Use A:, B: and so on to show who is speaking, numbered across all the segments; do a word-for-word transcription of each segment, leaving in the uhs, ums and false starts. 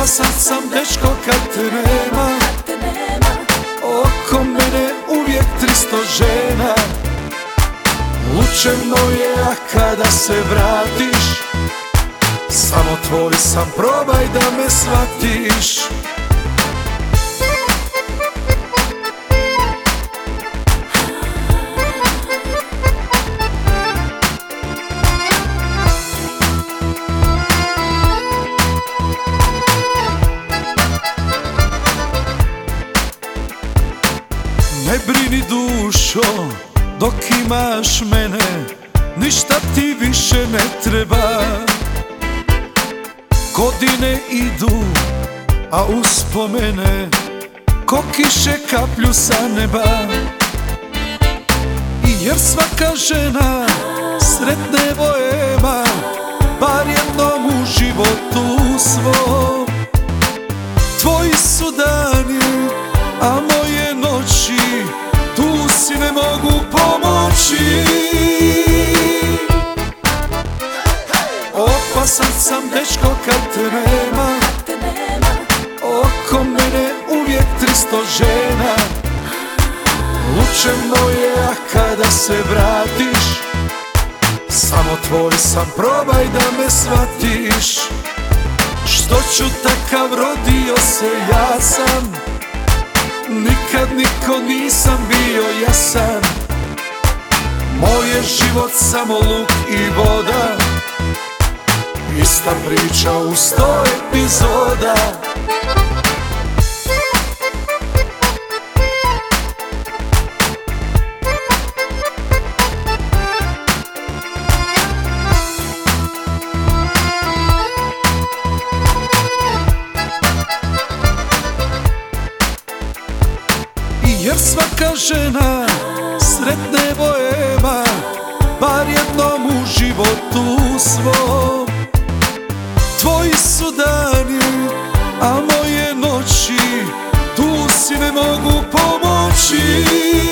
A: Opasan sam dečko kad te nema, oko mene uvijek tristo žena. Lučevno je, a kada se vratiš, samo tvoj sam, probaj da me shvatiš. Ne brini dušo, dok imaš mene, ništa ti više ne treba. Godine idu, a uspomene ko kiše kaplju sa neba. I jer svaka žena sretne boema, bar jednom u životu svom. Tvoji su dani, a moje noći, tu si ne mogu pomoći. Opasan sam dečko kad te nema, oko mene uvijek tristo žena. Lučevno je, a kada se vratiš, samo tvoj sam, probaj da me shvatiš. Što ću takav, rodio se ja sam, nikad niko nisam bio jasan. Moj je život samo luk i voda, ista priča u sto epizoda. Jer svaka žena sretne boema, bar jednom u životu svom. Tvoji su dani, a moje noći, tu si ne mogu pomoći.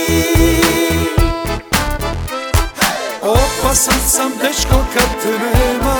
A: Opasan sam dečko kad te nema,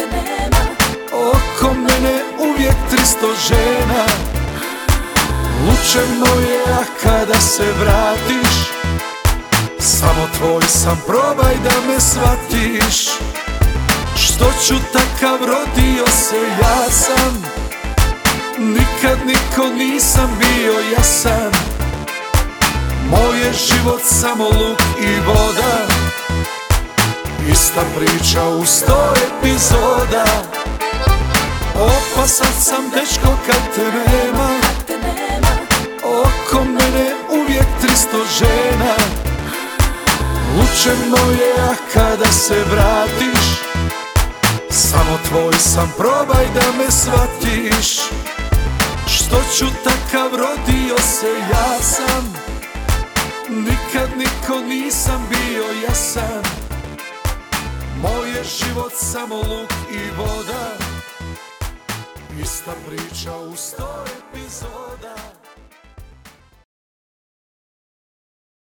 A: oko mene uvijek tristo žena. Lučevno je, a kada se vratiš, samo tvoj sam, probaj da me shvatiš. Što ću takav, rodio se ja sam, nikad niko nisam bio jasan. Moj je život samo luk i voda, ista priča u sto epizoda. Opasan sam dečko kad te nema, oko mene uvijek tristo žena. Lučevno je, a kada se vratiš, samo tvoj sam, probaj da me shvatiš. Što ću takav, rodio se ja sam, nikad niko nisam bio jasan. Moj je život samo luk i voda, ista priča u sto epizoda.